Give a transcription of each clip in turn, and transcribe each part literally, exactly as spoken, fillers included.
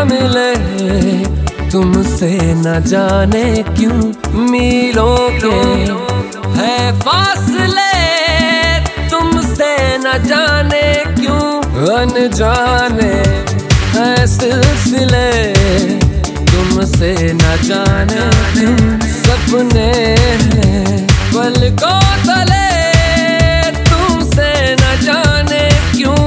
मिले तुमसे न जाने क्यों मीलों के है फासले, तुमसे न जाने क्यों अनजाने है सिलसिले, तुमसे न जाने क्यों सपने हैं पलकों तले, तुमसे न जाने क्यों।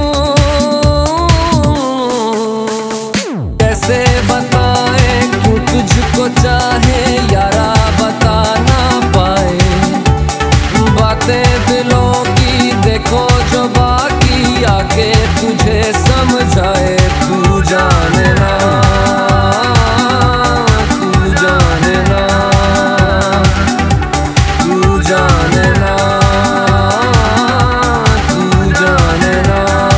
कैसे बताएं क्यों तुझको चाहे यारा बता ना पाए, बातें दिलों की देखो जो बाकी आके तुझे समझाए। तू जाने ना, तू जाने ना, तू जाने ना, तू जाने ना,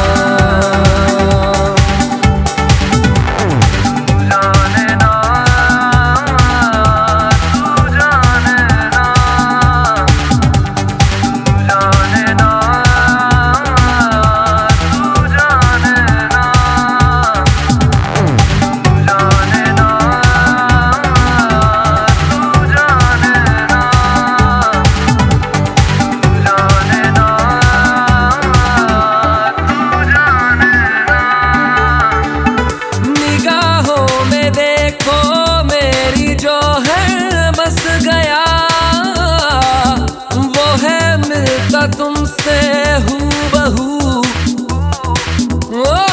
तुमसे हूबहू ओ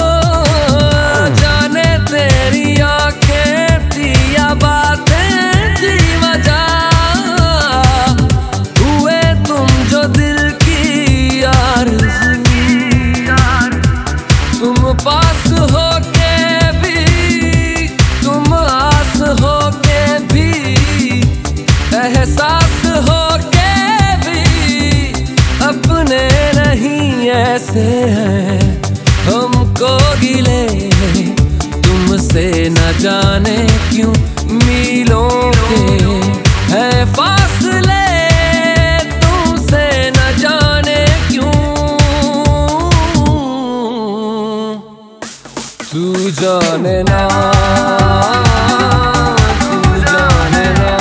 जाने तेरी आंखें थी या बातें थी वजह, हुए तुम जो दिल की आरज़ू, तुम पास हो के भी, तुम आस हो के भी, एहसास हो के अपने नहीं ऐसे हैं हमको गिले, तुमसे न जाने क्यों मीलों के है फासले, तुमसे न जाने क्यों। तू जाने ना, तू जाने ना,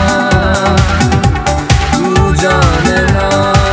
तू जाने ना,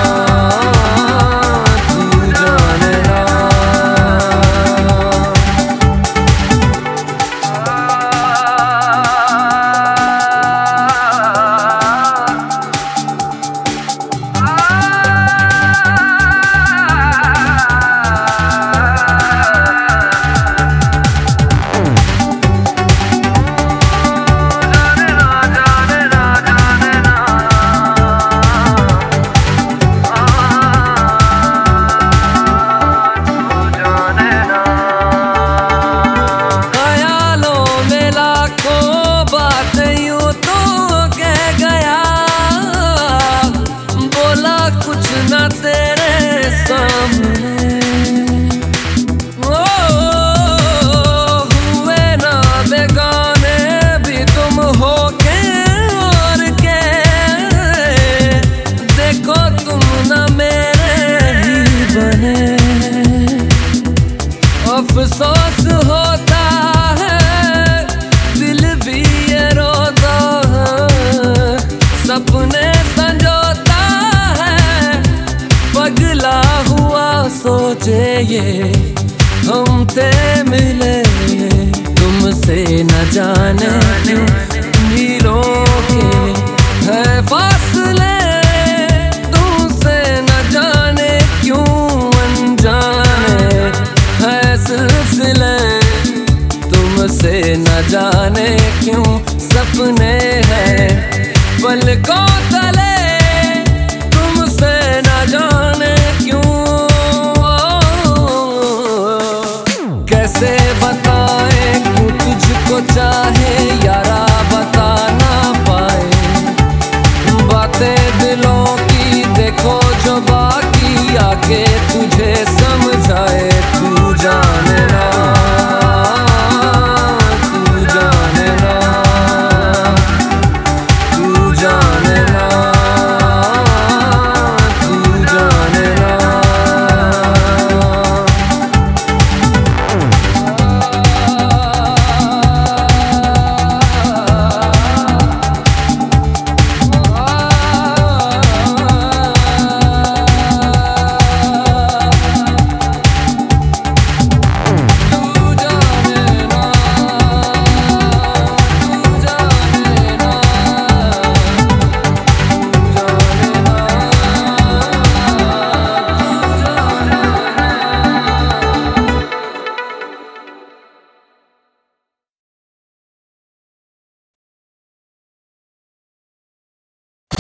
तेरे सामने ओ हुए ना बेगाने भी तुम हो के और के, देखो तुम ना मेरे ही बने, अफसोस होता है दिल भी ये रोता है, सपने संजोता पगला हुआ सोचे ये हम ते मिले, तुमसे न जाने क्यों मीलों के है फासले, तुमसे न जाने क्यों अनजाने है सिलसिले, तुमसे न जाने क्यों सपने हैं पलकों तले, तुमसे न जाने क्यों। कैसे बताएं क्यों तुझको चाहे